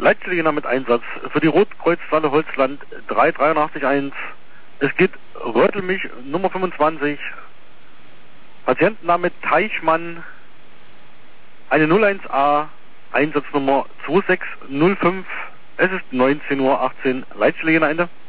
Leitstelle mit Einsatz für die Rotkreuzzahle Holzland 3881. Es geht Rötelmilch Nummer 25. Patientenname Teichmann. Eine 01A. Einsatznummer 2605. Es ist 19:18 Uhr. Leitstelle Ende.